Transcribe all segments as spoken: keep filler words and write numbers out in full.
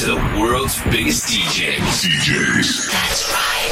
the world's biggest D Js. D Js. That's right.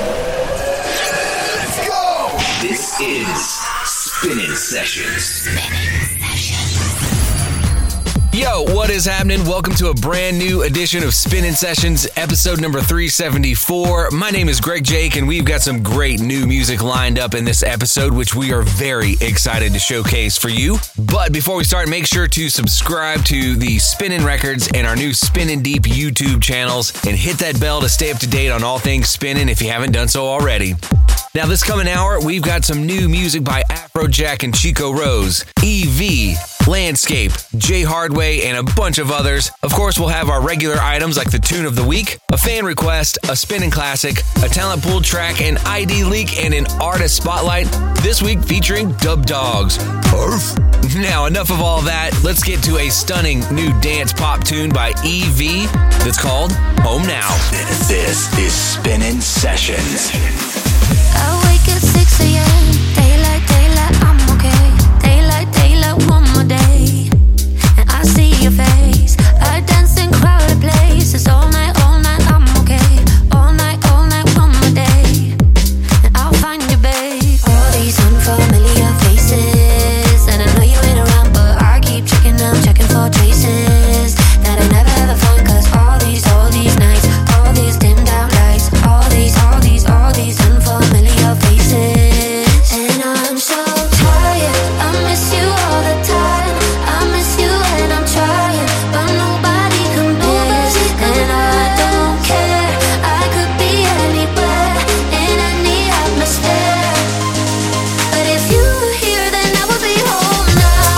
Let's go! This is Spinning Sessions. Spinning Sessions. Yo, what is happening? Welcome to a brand new edition of Spinning Sessions, episode number three seventy-four. My name is Greg Jake, and we've got some great new music lined up in this episode, which we are very excited to showcase for you. But before we start, make sure to subscribe to the Spinning Records and our new Spinning Deep YouTube channels, and hit that bell to stay up to date on all things spinning if you haven't done so already. Now, this coming hour, we've got some new music by Afrojack and Chico Rose, E V, Landscape, Jay Hardway, and a bunch of others. Of course, we'll have our regular items like the tune of the week, a fan request, a spinning classic, a talent pool track, an I D leak, and an artist spotlight. This week featuring Dub Dogs. Arf. Now, enough of all that. Let's get to a stunning new dance pop tune by E V that's called Home Now. This is Spinning Sessions. I wake at six a.m. Daylight, daylight, I'm okay. Daylight, daylight, one more day. And I see your face. I dance in crowded places. All night, all night, I'm okay. All night, all night, one more day. And I'll find you, babe. All these unfamiliar faces. And I know you ain't around, but I keep checking them, checking for traces that I never ever find. Cause all these, all these nights, all these dimmed out lights, all these, all these, all these unfamiliar faces. And I'm so tired, I miss you all the time. I miss you and I'm trying, but nobody compares. And I don't care, I could be anywhere, in any atmosphere. But if you were here, then I would be home now.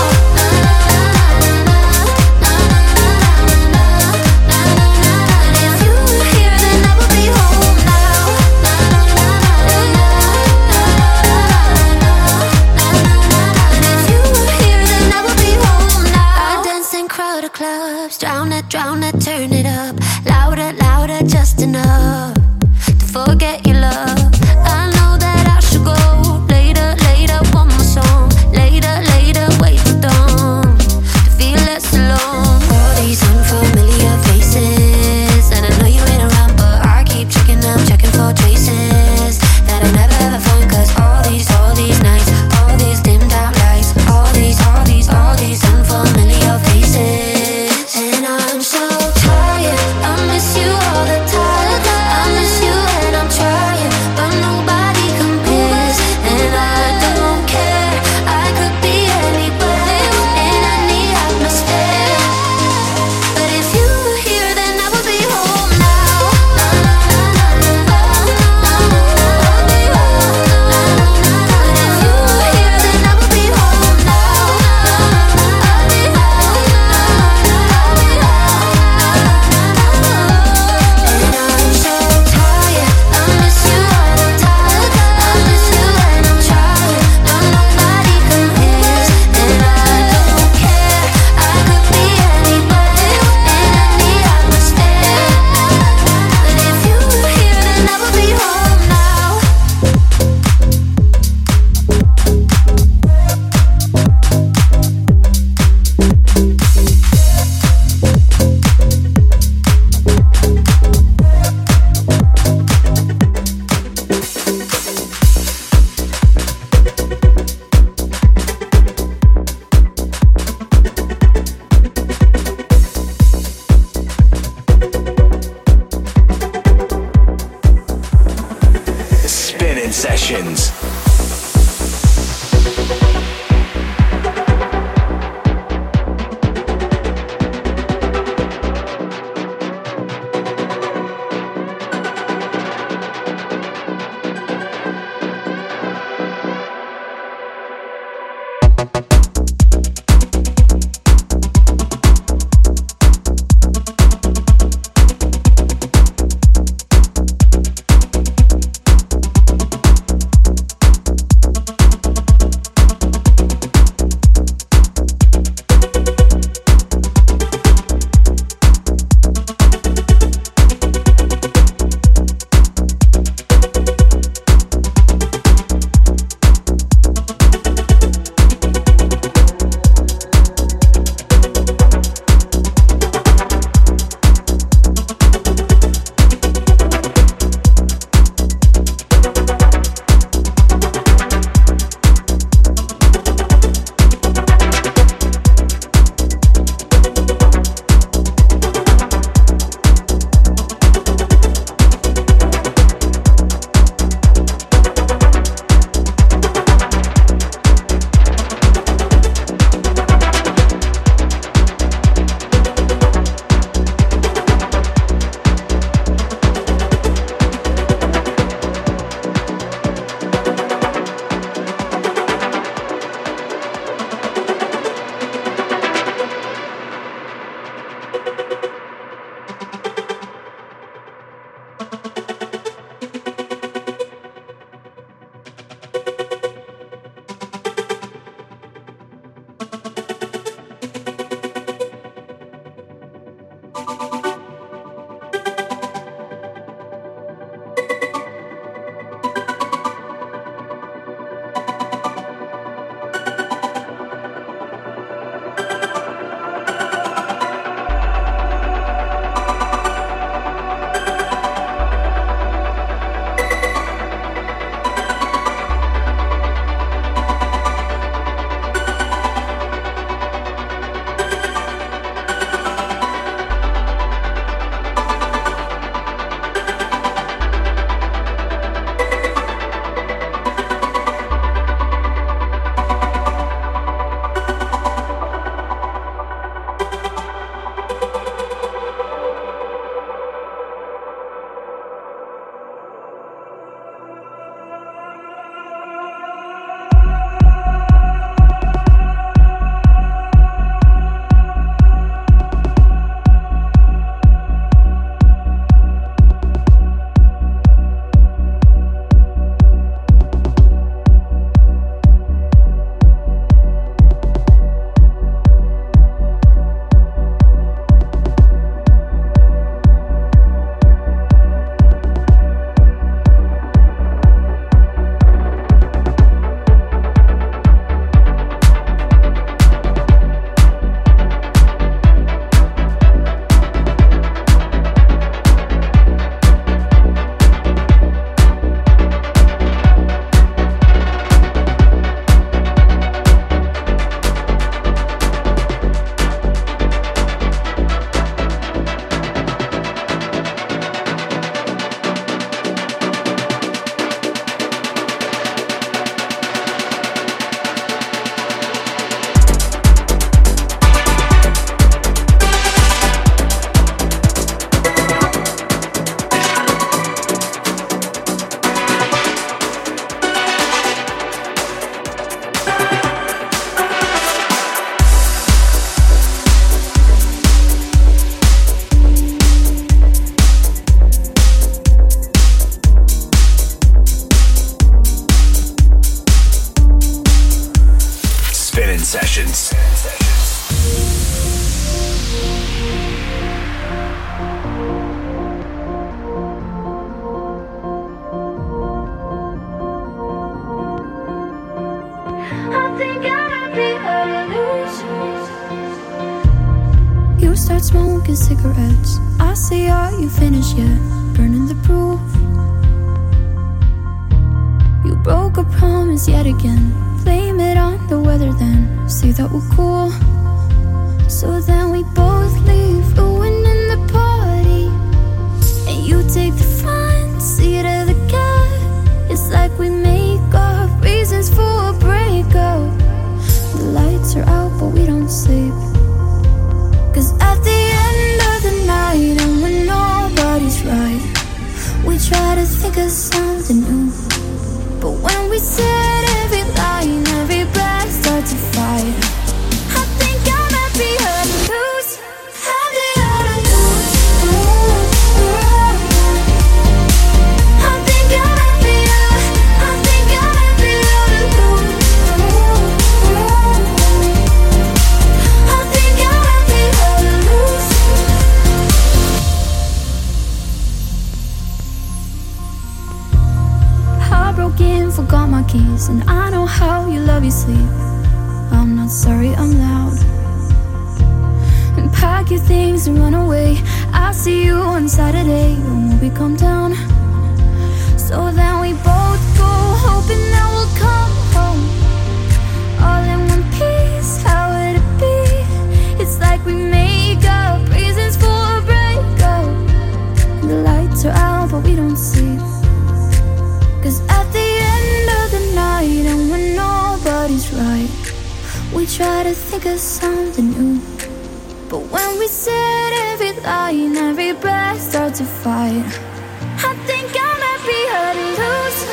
And if you were here, then I would be home now. And if you were here, then I would be home now. I dance in crowded clubs, drown it, drown it, turn it up, louder, louder, just enough to forget your love. I know that I should go later, later, one more song, later, later, wait till dawn to feel less alone. All these unfamiliar faces, and I know you ain't around, but I keep checking them, checking for traces that I never ever find. Cause all these, all these nights, all these dimmed out lights, all these, all these, all these unfamiliar faces. And I'm so tired, I miss you all the time. I miss you and I'm trying, but nobody compares. And I don't care, I could be anywhere, in any atmosphere. But if you were here, then I would be home now. And if you were here, then I would be home now. And I'm so tired, I miss you all the time. I miss you and I'm trying, but nobody compares. And I don't care, I could be anywhere, in any atmosphere. But if you were here, then I would be home now. Spinning Sessions. Sessions. You start smoking cigarettes. I say, are you finished yet? Burning the proof. You broke a promise yet again. Blame it on the weather then. Say that we're cool. So then we both leave, ruining the party. And you take the front seat of the car. It's like we make up reasons for a breakup. The lights are out but we don't sleep. Cause at the end of the night, and when nobody's right, we try to think of something new. But when we said every line, every breath starts to fight, I think I might be hurt to lose. I'll be hurt to lose. I think I might be hurt. I think I might be hurt to lose. I think I might be hurt to lose. Heartbroken, forgot my keys, and I know how you love your sleep. I'm not sorry, I'm loud. And pack your things and run away. I'll see you on Saturday when we come down. So then we both go, hoping that we'll come home all in one piece. How would it be? It's like we make up reasons for a breakup. And the lights are out but we don't sleep. Cause at the end of the night, and when nobody's right, we try to think of something new. But when we said every line, every breath starts to fight, I think I might be hurting loose.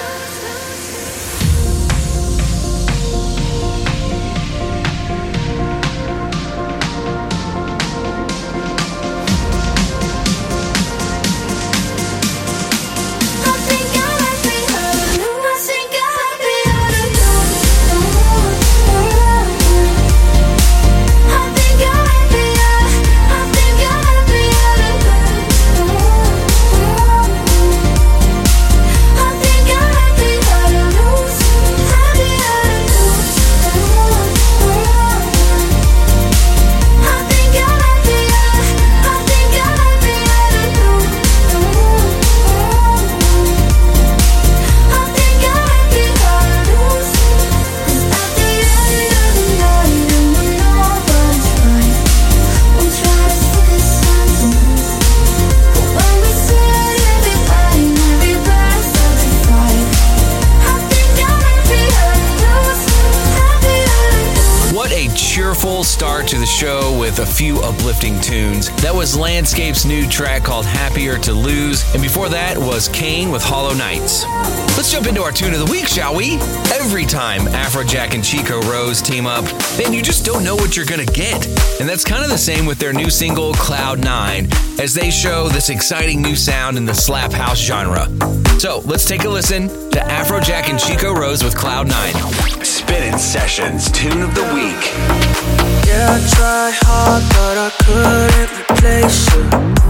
Start to the show with a few uplifting tunes. That was Landscape's new track called Happier to Lose, and before that was Kane with Hollow Nights. Let's jump into our tune of the week, shall we? Every time Afrojack and Chico Rose team up, man, you just don't know what you're gonna get. And that's kind of the same with their new single Cloud nine, as they show this exciting new sound in the slap house genre. So let's take a listen to Afrojack and Chico Rose with Cloud nine. Spinning Sessions Tune of the Week. Yeah, I tried hard, but I couldn't replace you.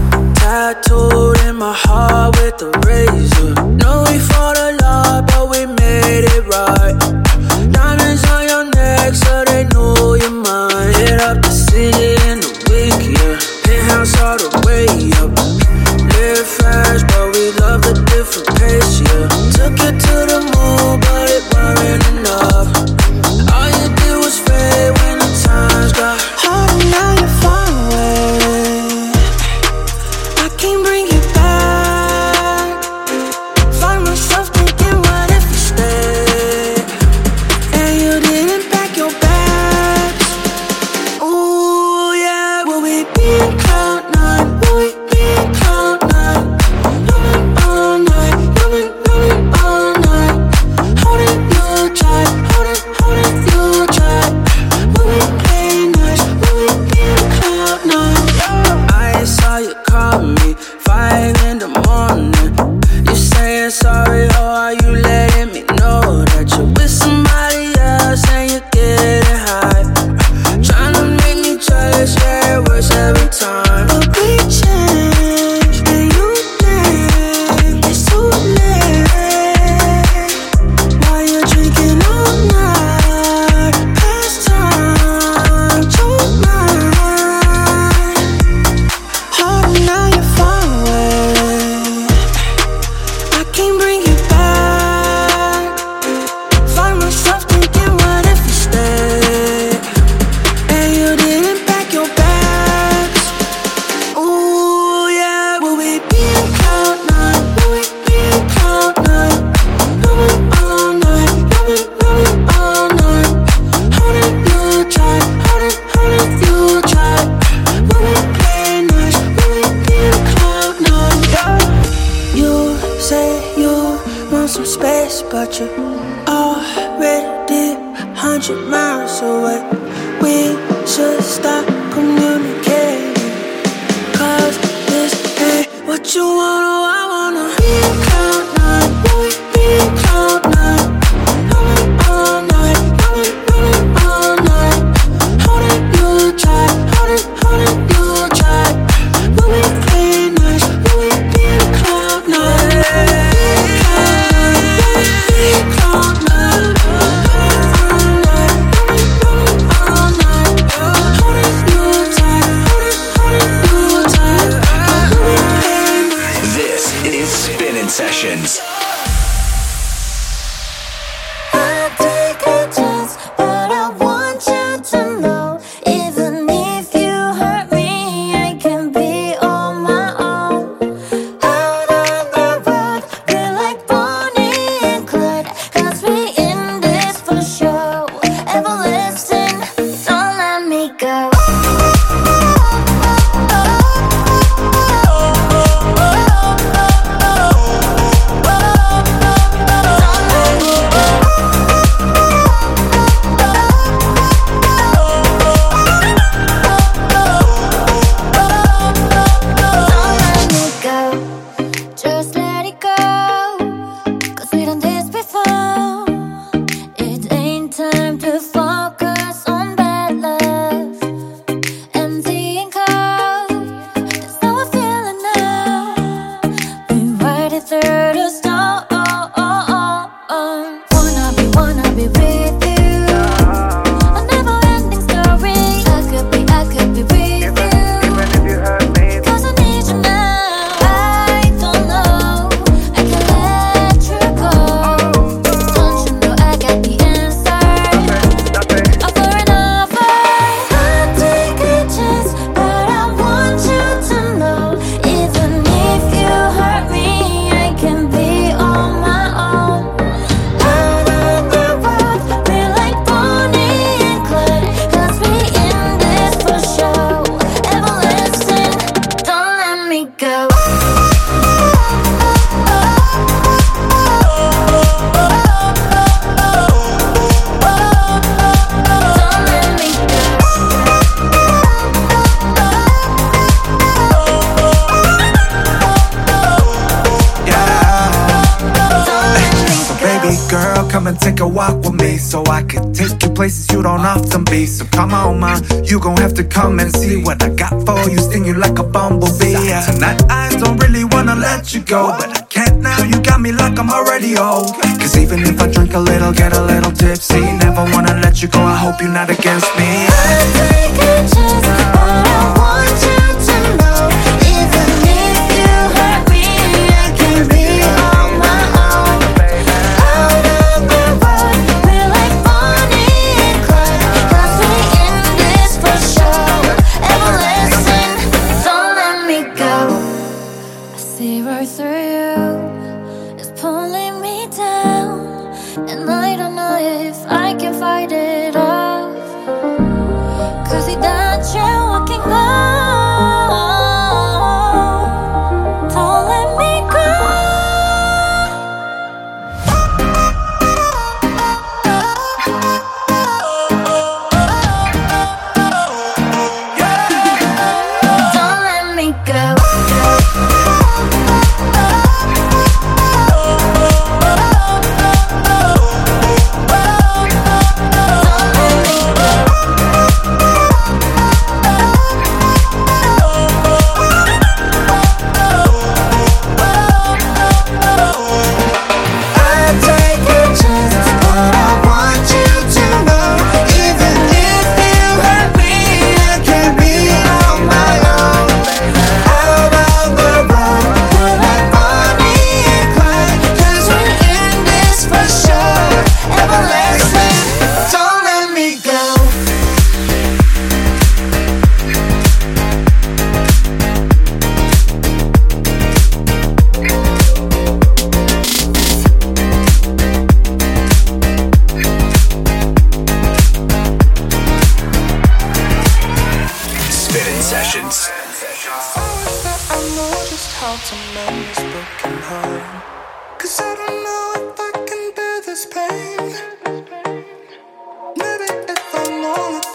Tattooed in my heart with a razor. Know we fought a lot, but we made it right. Diamonds on your neck, so they know you're mine. Hit up the city in a week, yeah. Penthouse all the way up. Live fast, but we love the different pace, yeah. Took it to the moon, but it weren't enough. All you did was fade when the times got harder. Now you're far away. I can't bring you back. Find myself thinking, what if we stay? hundred miles away. We should stop communicating, cause this ain't what you want or I wanna. Be cloud nine, be cloud nine. Rolling all night, rolling, rolling all night. Holding you tight, holding, holding you tight. Will we play nice? Will we be cloud nine? Be cloud nine, be cloud nine. Rolling, rolling all night, holding you tight, holding, holding you tight. Will we play nice? This is Spinning Sessions. Come and take a walk with me, so I could take you places you don't often be. So come on, ma, you gon' have to come and see what I got for you. Sting you like a bumblebee. Tonight I don't really wanna let you go, but I can't now. You got me like I'm already old. Cause even if I drink a little, get a little tipsy, never wanna let you go. I hope you're not against me. I'll take a chance, but I want you to know, even if you hurt me, I can be on my own. Out of the road, we're like Bonnie and Clyde, 'cause we in this for sure. Everlasting, don't let me go. I see right through you, it's pulling me down, and I don't know if I can fight it off. Cause he that you're walking on, don't let me go. Don't let me go.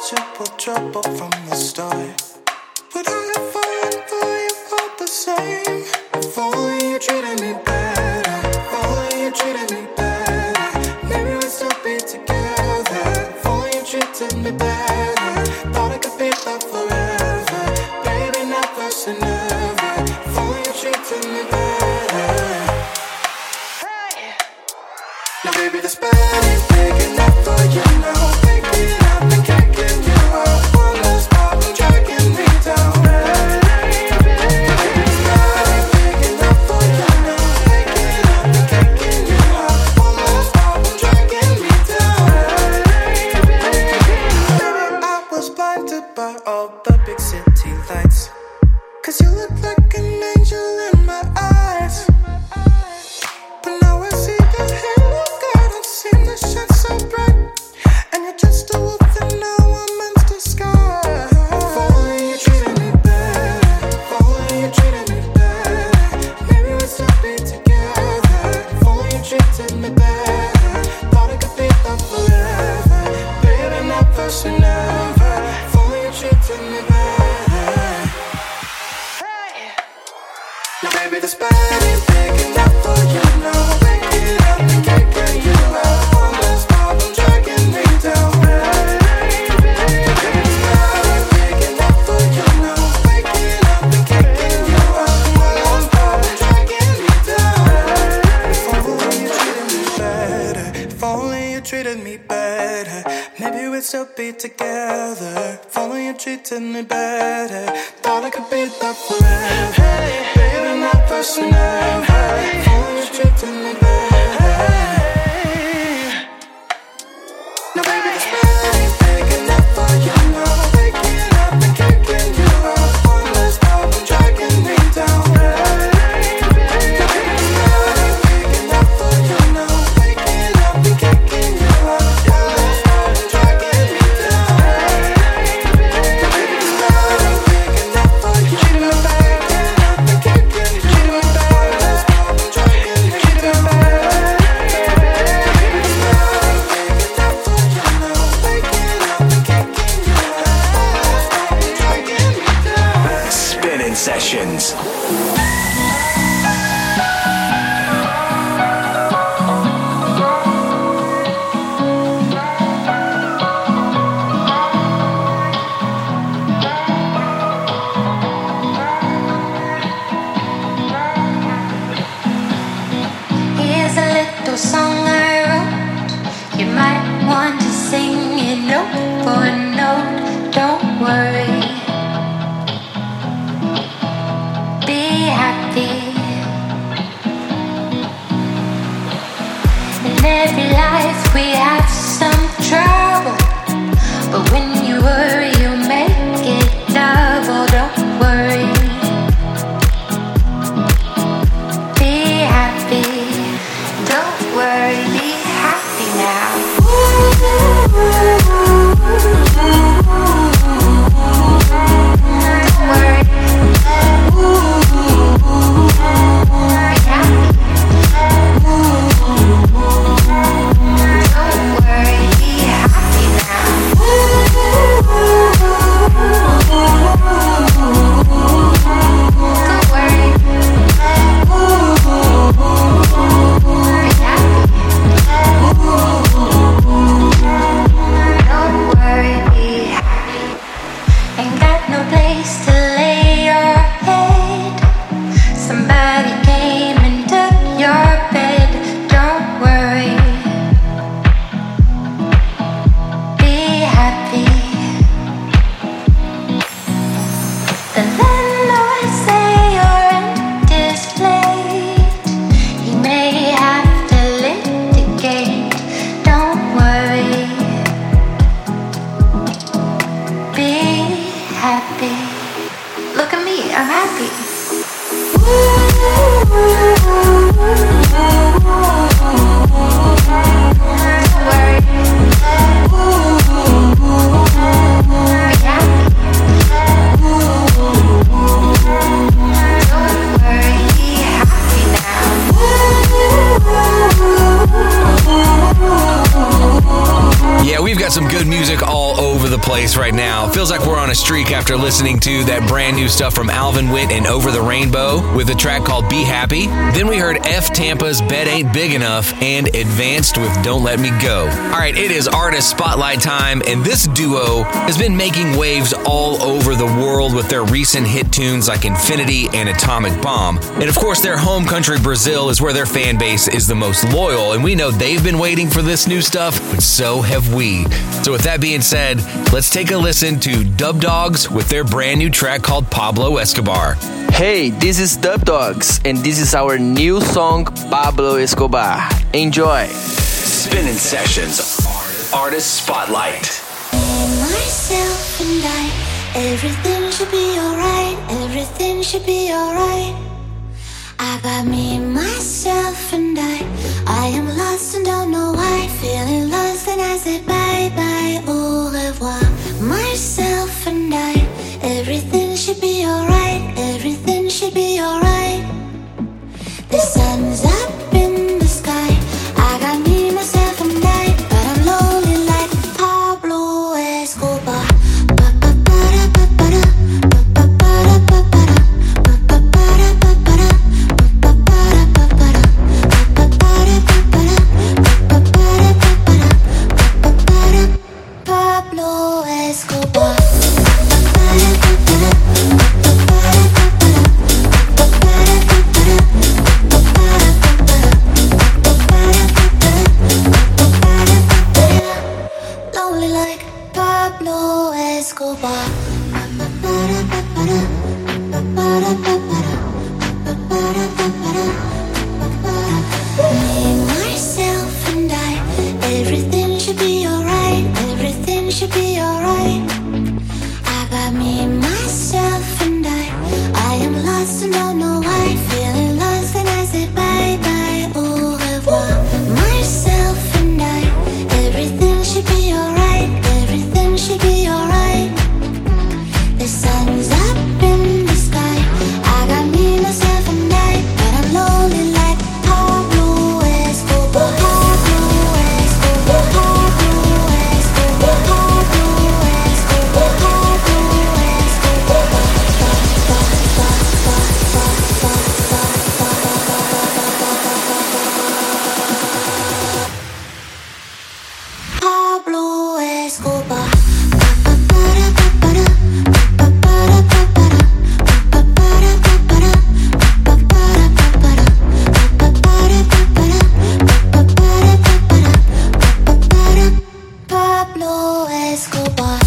triple trouble from the start. Would I have fallen for you all the same? If only you treated me better. If only you treated me better. Maybe we'd still be together. If only you treated me better. Thought I could be loved forever. Baby, never say never. If only you treated me better. Now baby, this bed ain't big enough for you now. Waking up and kicking you out. One last pop and dragging me down. Baby, this bed ain't big enough for you now. Waking up and kicking you out. One last pop and dragging me down. Baby, I was blinded by all the big city lights. Cause you look like an angel in my eyes. But now I see your halo, God, don't seem to shine so bright. And you're just a wolf and now I'm in disguise. If only you treated me better. If only you treated me better. Maybe we'd still be together. If only you treated me better. Thought I could be loved forever. Baby, never say never. If only you treated me better. Now baby, this bed ain't big enough for you now. Waking up and kicking you out. One last pop and dragging me down. Baby, this bed ain't big enough for you now. Waking up and kicking you out. One last pop and dragging me down. If only you treated me better. If only you treated me better. Maybe we'd still be together. If only you treated me better. Thought I could be loved forever. Baby, never say never. If only you treated me better. Now baby, this bed ain't big enough for you now. Waking up and kicking you out. One last pop and dragging me down. Now baby, this bed ain't big enough for you now. Waking up and kicking you out. One last pop and dragging me down. Now baby, this bed ain't big enough for you now. Waking up and kicking you out. One last pop and dragging me down. Baby, this bed ain't big enough for you now. Waking up and kicking you out. One last pop and dragging me down. Spinning Sessions. Here's a little song I wrote. You might want to sing it note for note. Don't worry. Be happy. In every life we have some trouble, but when you worry you make it double. Don't worry. Be happy. Don't worry, be happy now. Don't worry. Be happy. Don't worry, be happy now. Don't worry. Be happy. Don't worry, be happy. Ain't got no place to lay your head. Somebody came and took your bed. Don't worry. Be happy. The landlord say your rent is late. He may have to litigate. Don't worry. Be happy. Look at me, I'm happy. Don't worry. Be happy. Don't worry, be happy now. Yeah, we've got some good good music all over the place right now. Feels like we're on a streak after listening to that brand new stuff from Alvin Witt and Over the Rainbow with a track called Be Happy. Then we heard F Tampa's Bed Ain't Big Enough and Advanced with Don't Let Me Go. All right, it is Artist Spotlight time, and this duo has been making waves all over the world with their recent hit tunes like Infinity and Atomic Bomb. And of course, their home country, Brazil, is where their fan base is the most loyal, and we know they've been waiting for this new stuff, but so have we. So with that being said, let's take a listen to Dub Dogs with their brand new track called Pablo Escobar. Hey, this is Dub Dogs, and this is our new song, Pablo Escobar. Enjoy! Spinning Sessions Artist Spotlight. Myself and I, everything should be alright, everything should be alright. I got me, myself and I, I am lost and don't know why, feeling lost and I say bye bye, au revoir. Myself and I, everything should be alright, everything should be alright. The sun's up in the sky, I got me, myself and I, but I'm lonely like Pablo Escobar. Pablo Escobar. Lonely like Pablo Escobar. Me, myself and I, everything should be alright, everything should be alright. I got me, myself and I, I am lost and don't know why, feeling lost and I say bye bye, au revoir. Myself and I, everything should be alright, everything should be alright. The sun's up in the sky, I got me, myself and I, but I'm lonely like Pablo Escobar. Pablo Escobar. Pablo Escobar. Pablo Escobar. Pablo Escobar. Pablo Escobar. Pablo Escobar.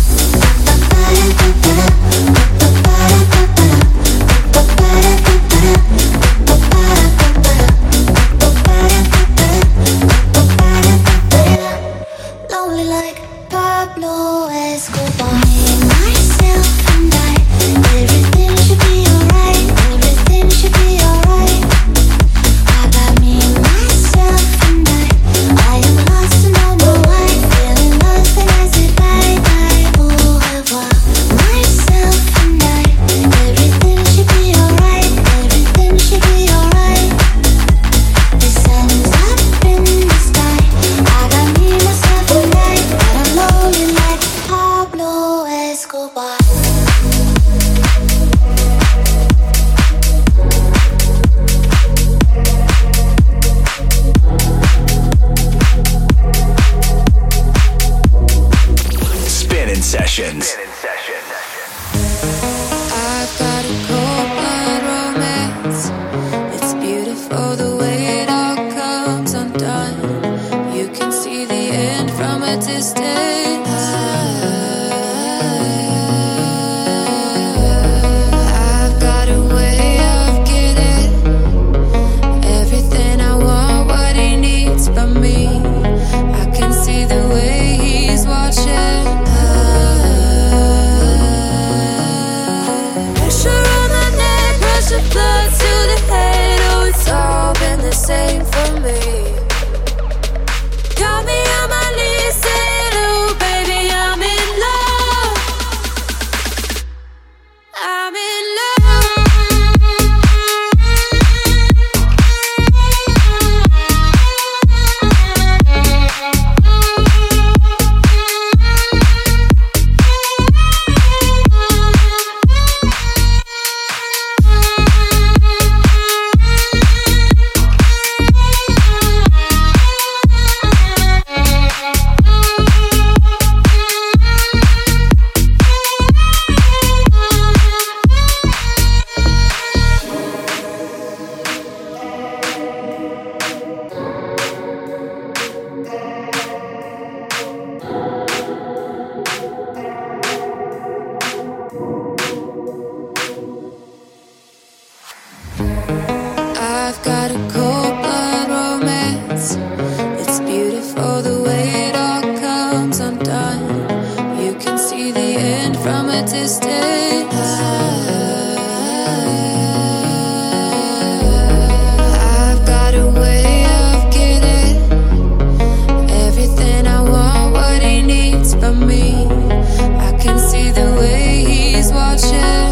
Lonely like Pablo Escobar. Me, myself and I, everything should be alright, everything should be alright. I got me, myself and I, I am lost and don't know why, feeling lost and I say bye bye, au revoir. Myself and I, everything should be alright, everything should be alright. The sun's up in the sky, I got me, myself and I, but I'm lonely like Pablo Escobar. Spinning Sessions. I've got a cold-blood romance. It's beautiful the way it all comes undone. You can see the end from a distance. I've got a way of getting everything I want, what he needs from me. I can see the way he's watching us. You can see the end from a distance. I've got a way of getting everything I want, what he needs from me. I can see the way he's watching.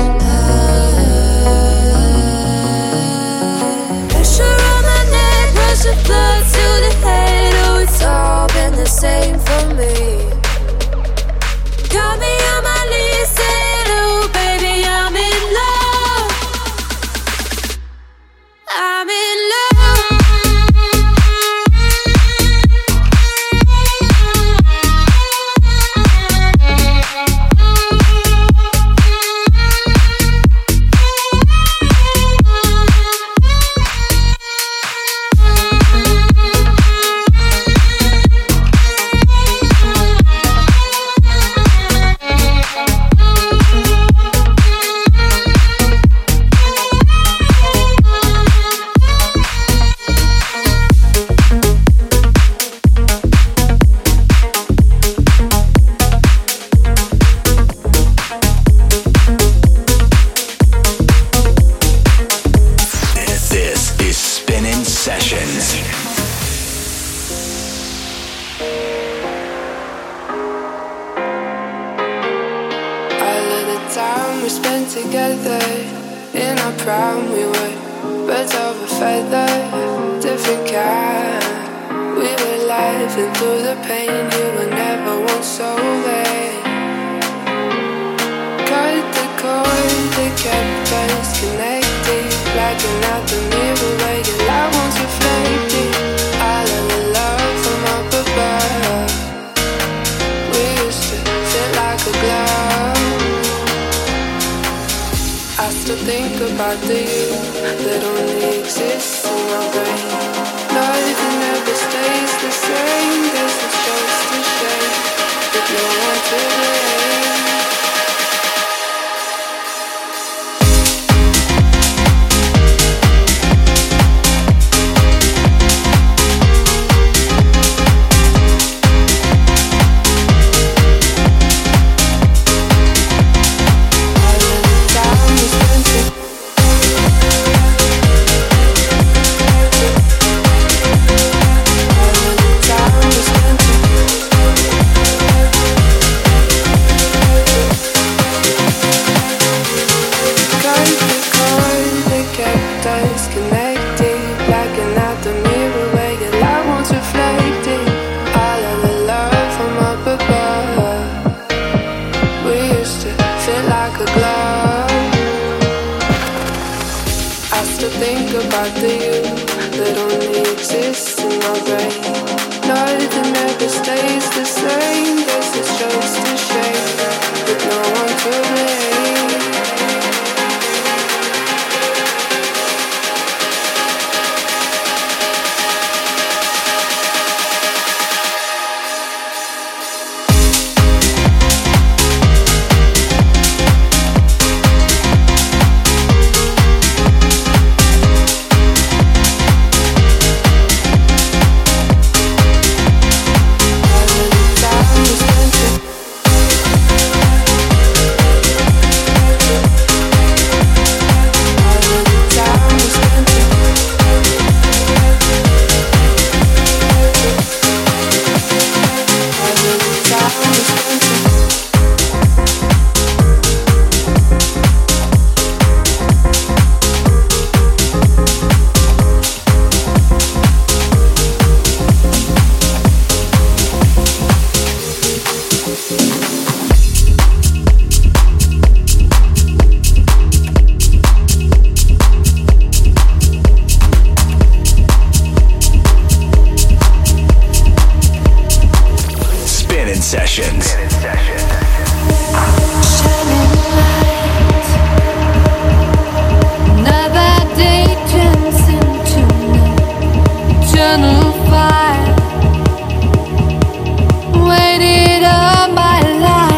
Pressure on my neck, rush of blood to the head. Oh, it's all been the same for me. Got me on my knees saying, oh baby, I'm in love. I'm in love. Fire waited all my life.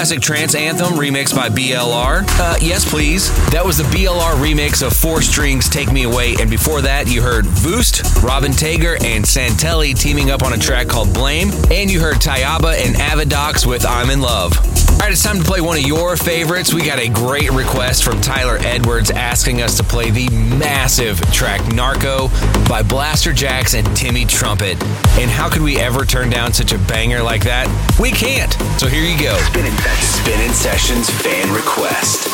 classic trance anthem remixed by B L R. Uh, yes, please. That was the B L R remix of Four Strings' Take Me Away, and before that, you heard Voost, Robin Tager, and Santelli teaming up on a track called Blame, and you heard Tayaba and Avidox with I'm in Love. All right, it's time to play one of your favorites. We got a great request from Tyler Edwards asking us to play the massive track Narco by Blaster Jax and Timmy Trumpet. And how could we ever turn down such a banger like that? We can't. So here you go. Spinning Sessions. Spinning Sessions fan request.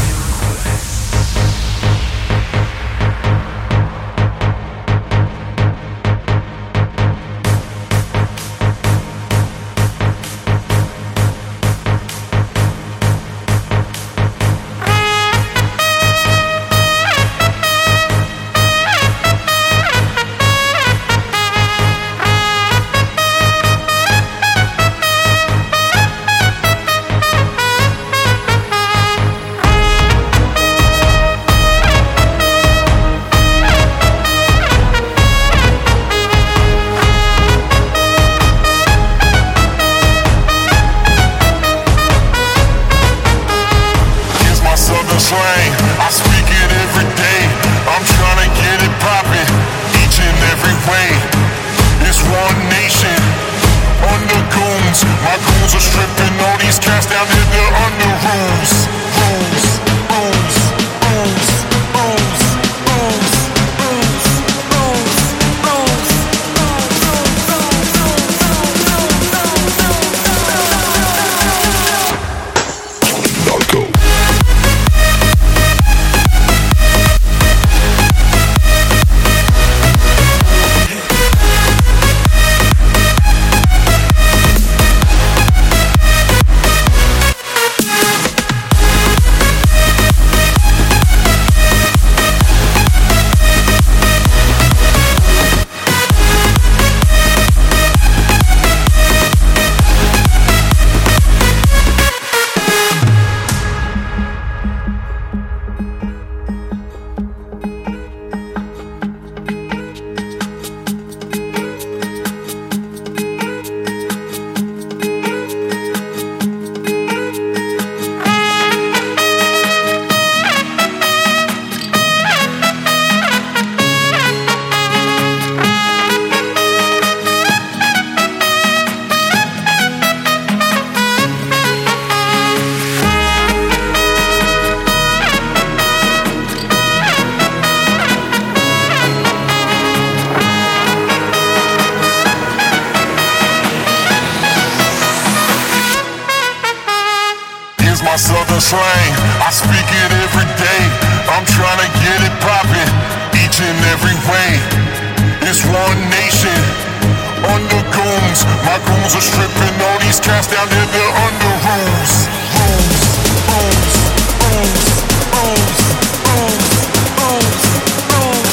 Southern slang, I speak it every day. I'm trying to get it poppin' each and every way. It's one nation under goons. My goons are stripping all these cats down there, they're under rules. Rules, rules, rules, rules, rules, rules, rules,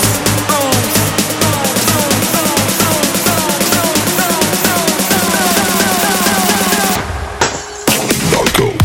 Narco.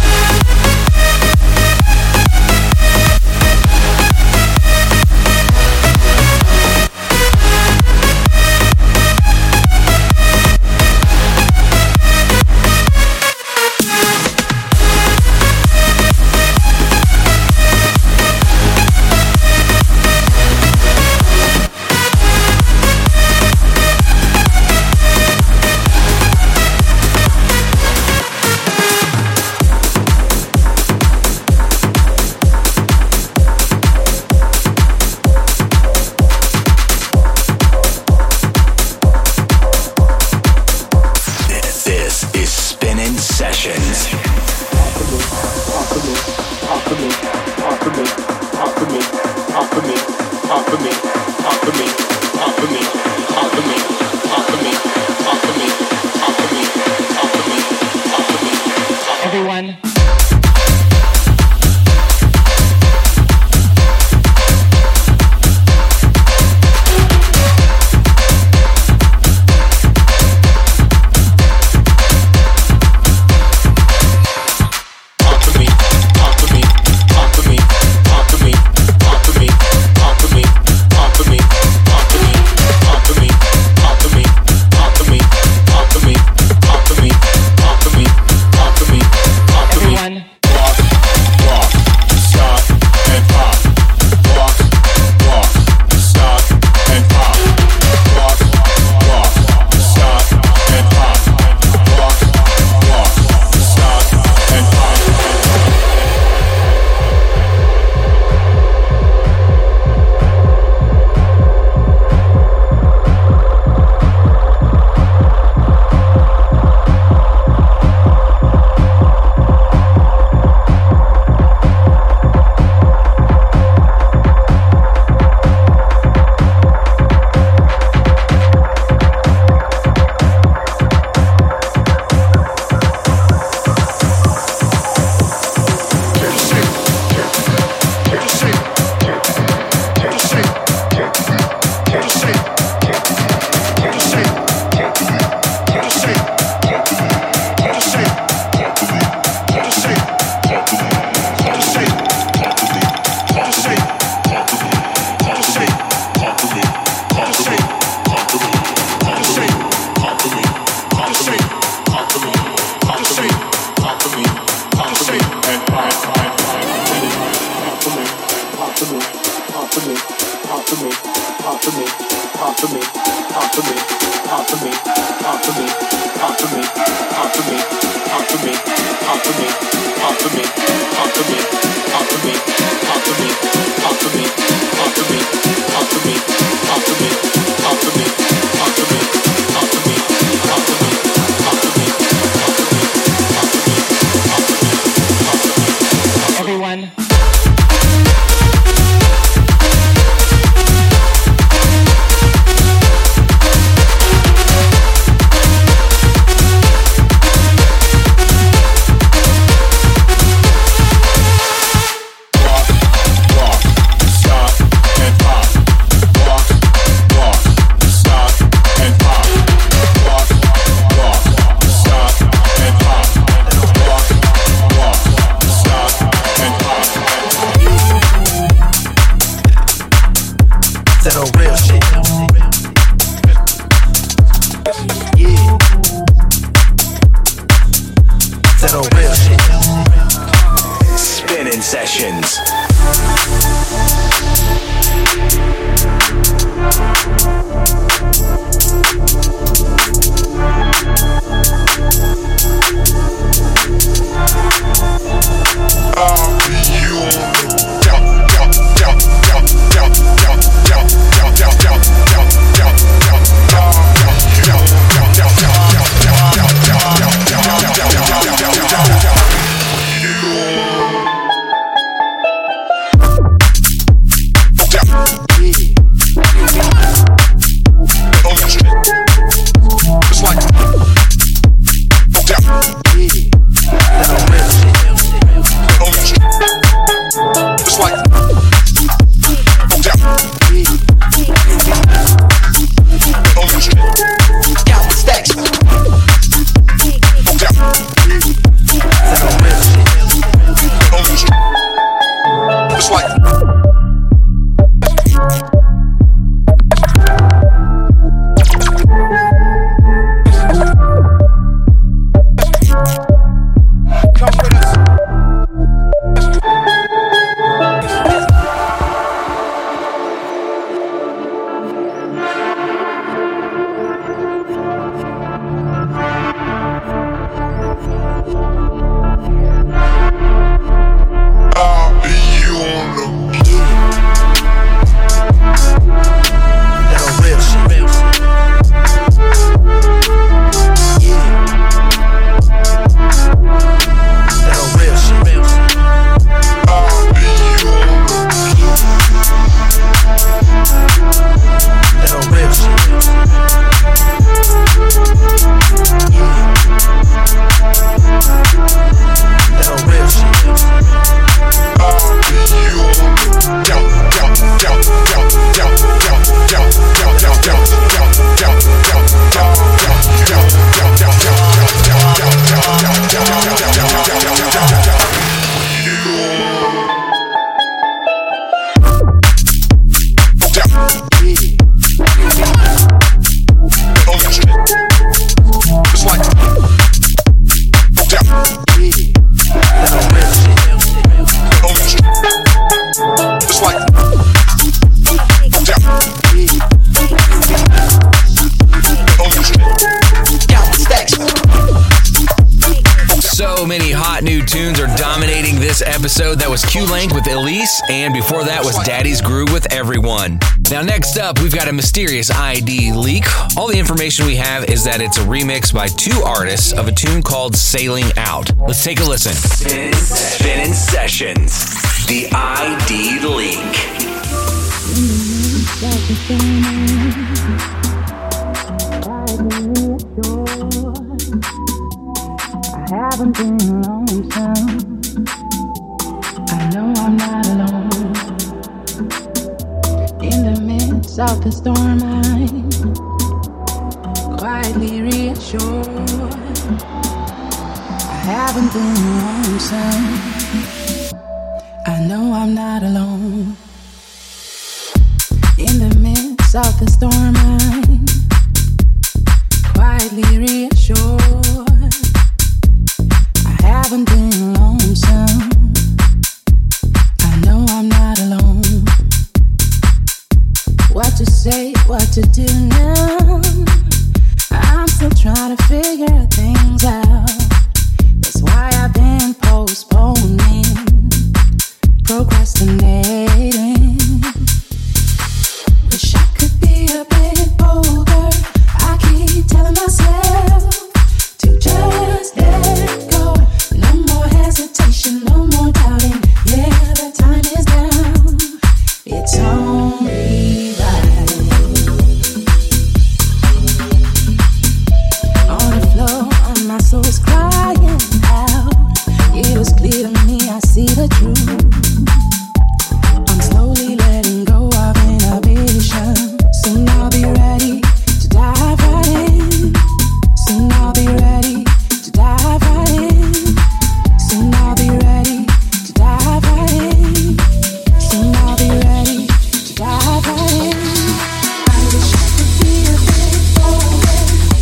Everyone. Everyone. Episode. That was Q-Lank with Elise, and before that was Daddy's Groove with Everyone. Now next up, we've got a mysterious I D leak. All the information we have is that it's a remix by two artists of a tune called Sailing Out. Let's take a listen. Spinning, Spinning Sessions, the I D leak. I haven't been lonesome. I know I'm not alone. In the midst of the storm, I'm quietly reassured. I haven't been lonesome. I know I'm not alone. In the midst of the storm, I'm quietly reassured. I haven't been lonesome. I know I'm not alone. to do now? I'm still trying to figure things out. That's why I've been postponing, procrastinating. Wish I could be a bit bolder. I keep telling myself to just let go. No more hesitation, no more doubting. Yeah, the time is now. It's only right. On the floor, my soul's crying out. It was clear to me, I see the truth. I'm slowly letting go of inhibition. Soon I'll be ready to dive right in. Soon I'll be ready to dive right in. Soon I'll be ready to dive right in. Soon I'll be ready to dive right in. I wish I could be a bit bolder.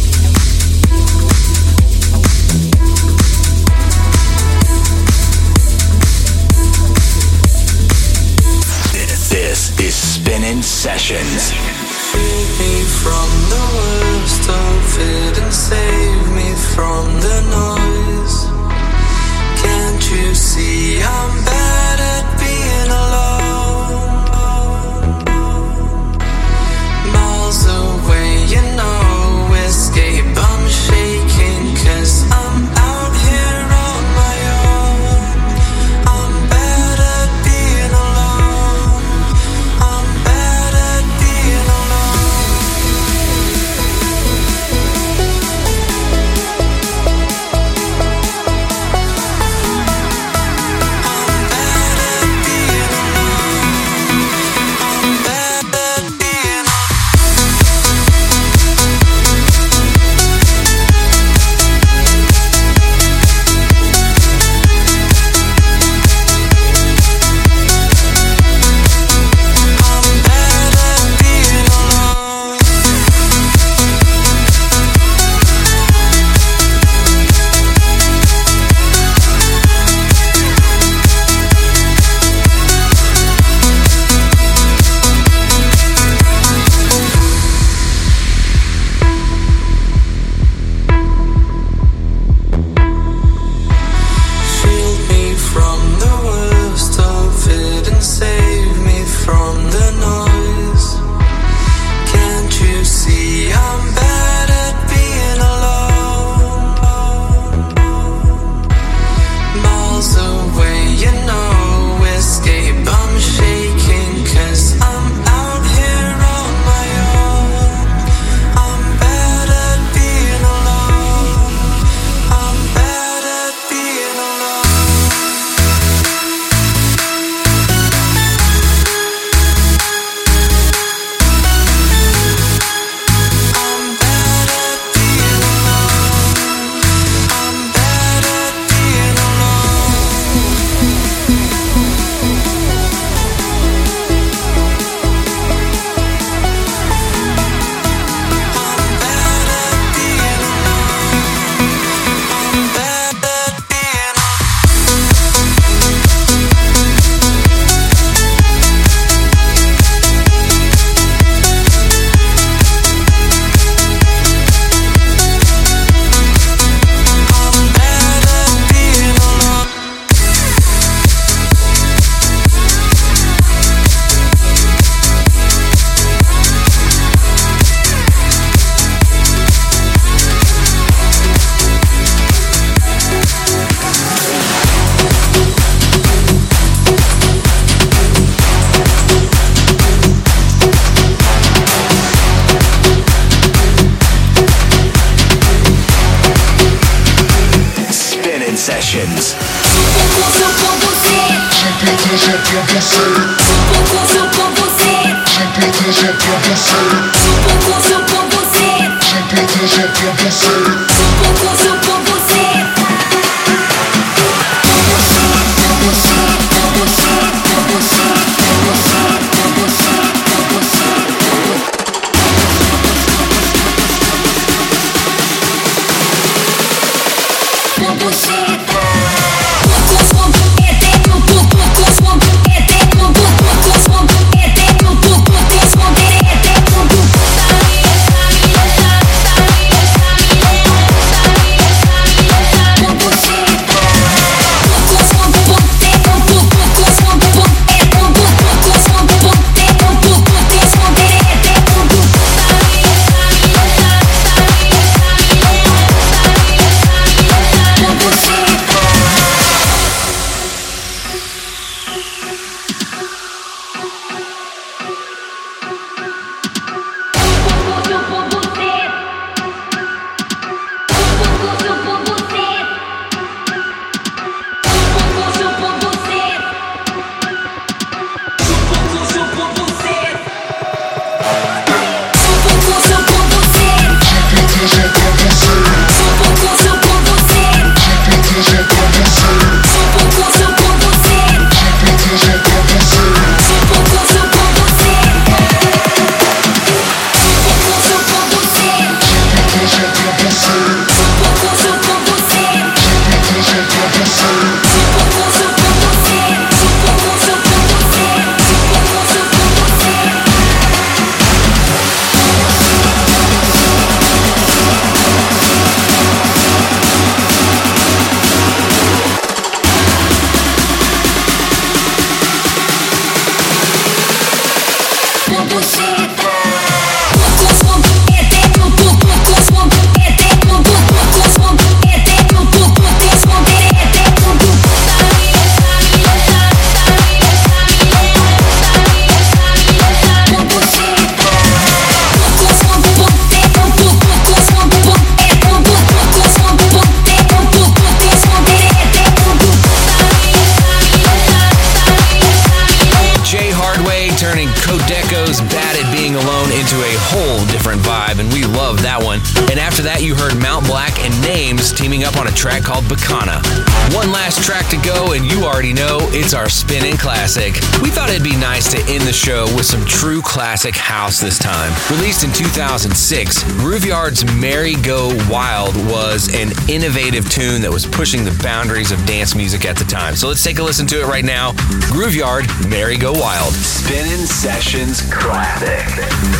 This is Spinning Sessions. Free me from the worst of it and save me from the noise. Can't you see I'm bad at being alone? Miles away, you know, escape. I'm shaking 'cause I'm out here on my own. I'm bad at being alone. I'm bad at being alone. teaming up on a track called Bacana. One last track to go, and you already know it's our Spinnin' Classic. We thought it'd be nice to end the show with some true classic house this time. Released in two thousand six, Grooveyard's Merry Go Wild was an innovative tune that was pushing the boundaries of dance music at the time. So let's take a listen to it right now. Grooveyard, Merry Go Wild. Spinnin' Sessions Classic.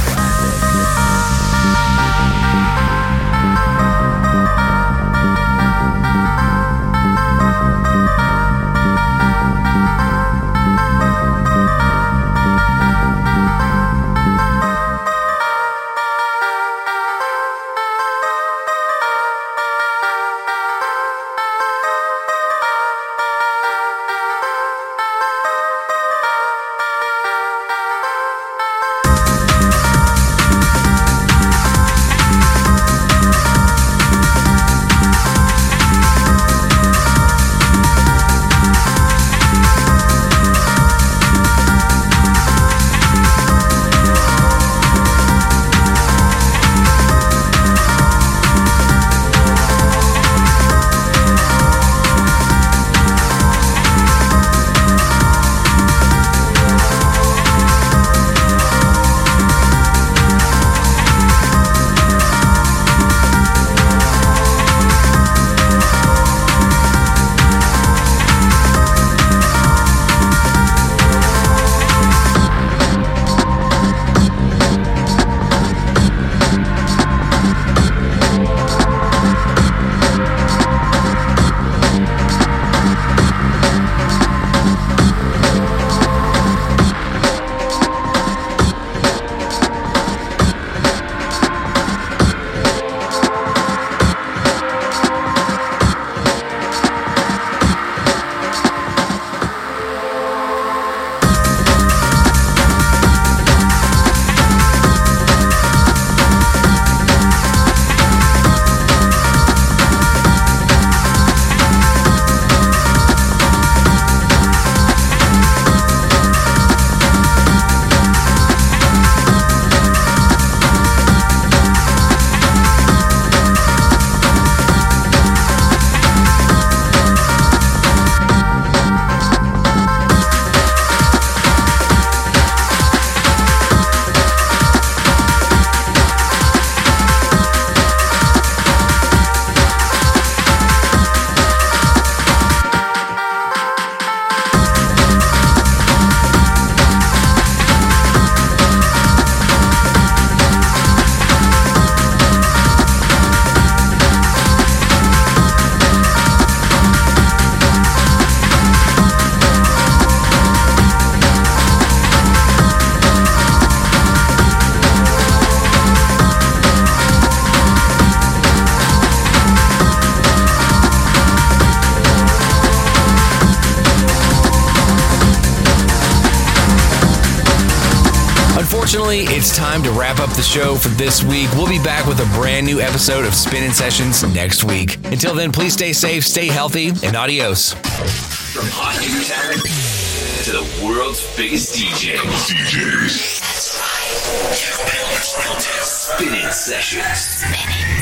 Unfortunately, it's time to wrap up the show for this week. We'll be back with a brand new episode of Spinnin' Sessions next week. Until then, please stay safe, stay healthy, and adios. From hot new talent to the world's biggest D J. D Js. That's right. You've been listening to Spinnin' Sessions. Spinning.